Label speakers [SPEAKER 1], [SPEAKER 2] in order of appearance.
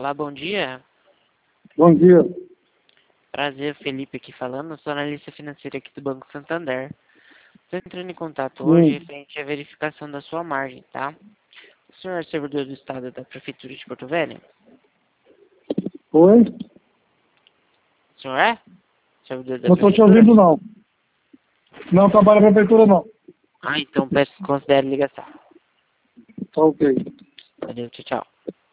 [SPEAKER 1] Olá, bom dia.
[SPEAKER 2] Bom dia.
[SPEAKER 1] Prazer, Felipe aqui falando. Sou analista financeira aqui do Banco Santander. Estou entrando em contato hoje
[SPEAKER 2] Sim.
[SPEAKER 1] referente à verificação da sua margem, tá? O senhor é servidor do Estado da Prefeitura de Porto Velho?
[SPEAKER 2] Oi?
[SPEAKER 1] O senhor é? Servidor da
[SPEAKER 2] Não estou te
[SPEAKER 1] Prefeitura?
[SPEAKER 2] ouvindo, não. Não trabalho na prefeitura, não.
[SPEAKER 1] Ah, então peço que considere ligação.
[SPEAKER 2] Tá ok.
[SPEAKER 1] Valeu, tchau, tchau.